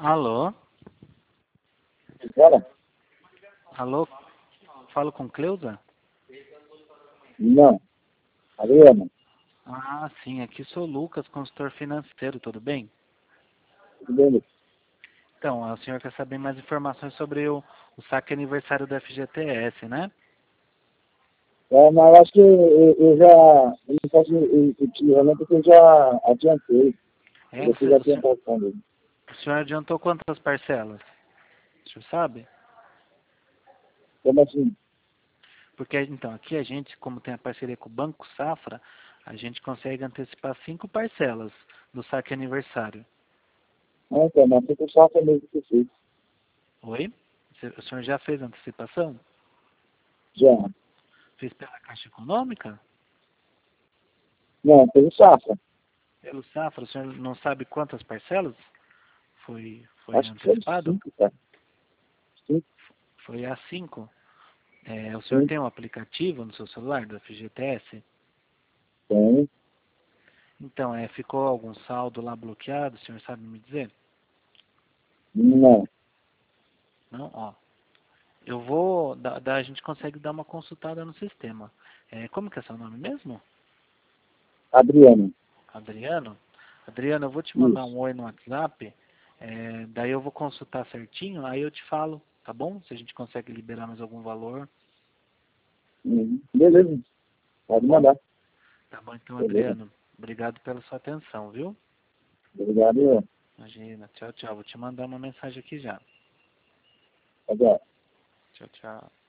Alô? Fala? Alô? Falo com Cleusa? Não. Adriana, Ah, sim, aqui sou o Lucas, consultor financeiro, tudo bem? tudo bem? Então, o senhor quer saber mais informações sobre o saque aniversário do FGTS, né? Mas eu acho que eu já. Eu não posso te enrolar porque eu já adiantei. É, Você já tinha passado. o senhor adiantou quantas parcelas? O senhor sabe? Como assim? Porque, então, aqui a gente, como tem a parceria com o Banco Safra, a gente consegue antecipar 5 parcelas do saque aniversário. Ah, então, mas foi com safra mesmo que eu fiz. Oi? O senhor já fez antecipação? Já. Fez pela Caixa Econômica? Não, foi safra. Pelo Safra, o senhor não sabe quantas parcelas foi Acho que foi antecipado? 5, cara. 5, Foi a 5. O senhor 5, tem um aplicativo no seu celular do FGTS? tem. Então, ficou algum saldo lá bloqueado, o senhor sabe me dizer? Não. Não? Ó, eu vou, a gente consegue dar uma consultada no sistema. Como que é seu nome mesmo? Adriana. Adriano? Adriano, eu vou te mandar Isso. um oi no WhatsApp, daí eu vou consultar certinho, aí eu te falo, tá bom? Se a gente consegue liberar mais algum valor, Beleza. tá Pode bom? mandar. Tá bom, então, Beleza. Adriano. Obrigado pela sua atenção, viu? Obrigado. Imagina. Tchau, tchau. Vou te mandar uma mensagem aqui já. Tchau. Tchau, tchau.